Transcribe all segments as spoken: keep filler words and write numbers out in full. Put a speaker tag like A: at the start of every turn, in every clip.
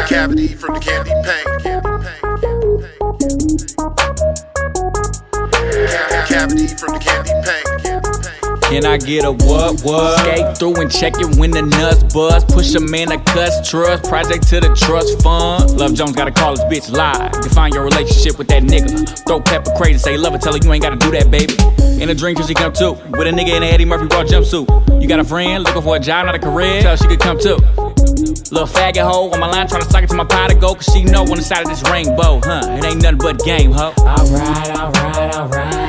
A: Cavity from the candy paint. Cavity from the candy paint.
B: Can I get a what, what? Skate through and check it when the nuts bust. Push a man to cuss, trust, project to the trust fund. Love Jones gotta call his bitch live. Define your relationship with that nigga. Throw pepper crazy, say love her, tell her you ain't gotta do that, baby. In a dream, cause she come too. With a nigga in a Eddie Murphy raw jumpsuit. You got a friend looking for a job, not a career. Tell her she could come too. Little faggot hoe on my line tryna suck it to my pot to go. Cause she know on the side of this rainbow, huh? It ain't nothing but game, ho. Alright, alright, alright.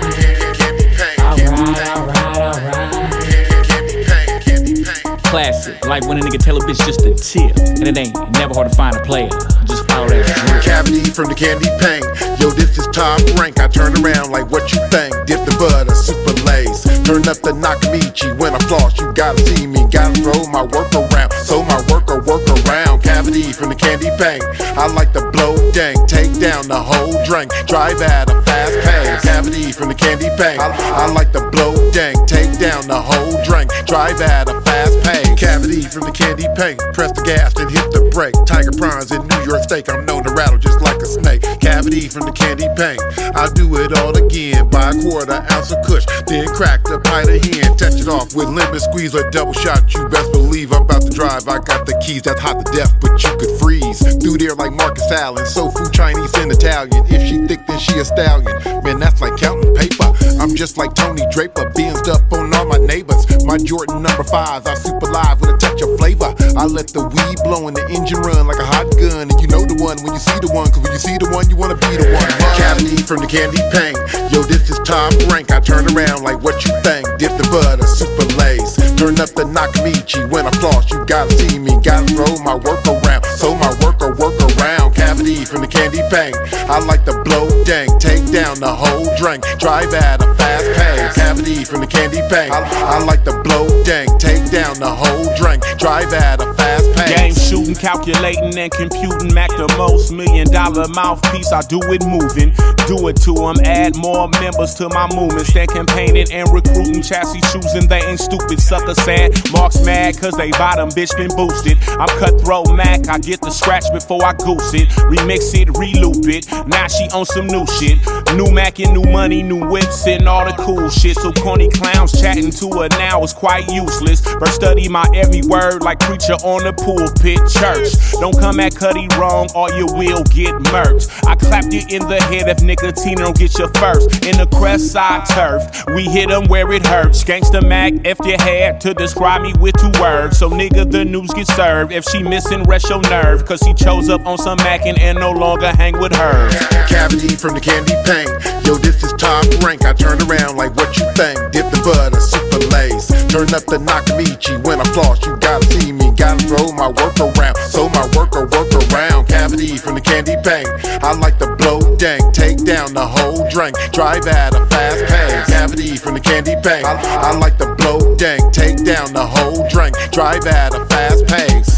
B: Classic, like when a nigga tell a bitch just a tip. And it ain't never hard to find a player. Just follow that drip.
A: Cavity from the candy paint. Yo, this is top rank. I turn around like what you think. Dip the butter, super lace. Turn up the Nakamichi. When I floss, you gotta see me. Gotta throw my work around. So my worker work around. Cavity from the candy paint. I like to blow dank. Take down the whole drink. Drive at a fast pace. Cavity from the candy paint. I, I like to blow dank. Take down the whole drink. Drive at a fast pace. Cavity from the candy paint. Press the gas and hit the brake. Tiger prawns in New York steak. I'm known to rattle just like a snake. Cavity from the candy paint. I do it all again. Buy a quarter ounce of kush, then crack the pint of hen. Touch it off with lemon squeeze or double shot. You best believe I'm about to drive. I got the keys that's hot to death, but you could freeze through there like Marcus Allen. Soul food, Chinese and Italian. If she thick, then she a stallion. Man, that's like counting paper. I'm just like Tony Draper, benzed up on all my neighbors. My Jordan number fives, I super live with a touch of flavor. I let the weed blow and the engine run like a hot gun. And you know the one when you see the one, cause when you see the one, you wanna be the one. Cavity from the candy paint. Yo, this is top rank. I turn around like what you think. Dip the butter, super lace. Turn up the Nakamichi. When I floss, you gotta see me. Gotta throw my work around. So my worker work around. Cavity from the candy paint. I like to blow dank. Take down the whole drink. Drive at a fast pace. Cavity from the candy paint. I, I like to blow dank. Take down the whole drink. Drive at a fast pace.
C: Game shooting, calculating, and computing. Mac the most million dollar mouthpiece. I do it moving. Do it to them. Add more members to my movement. Stand campaigning and recruiting. Chassis choosing. They ain't stupid. Sucker sad. Marks mad cause they bottom bitch been boosted. I'm cutthroat Mac. I get the scratch before I goose it. Remix it, reloop it. Now she on some new shit. New Mac and new money, new whips and all the cool shit. So corny clowns chatting to her now is quite useless. First study my every word like preacher on the pulpit. Church, don't come at Cuddy wrong or you will get murked. I clapped you in the head if nicotine don't get you first. In the crest side turf, we hit them where it hurts. Gangsta Mac, if you had to describe me with two words. So nigga, the news get served. If she missing, rest your nerve. Cause he chose up on some mackin' and no longer hang with her.
A: Cavity from the candy paint. Yo, this is top rank. I turn around like what you think. Dip the butter, super lace. Turn up the Nakamichi. When I floss, you gotta see me. Gotta throw my work around. So my worker work around. Cavity from the candy paint. I like to blow dank. Take down the whole drink. Drive at a fast pace. Cavity from the candy paint. I, I like to blow dank. Take down the whole drink. Drive at a fast pace.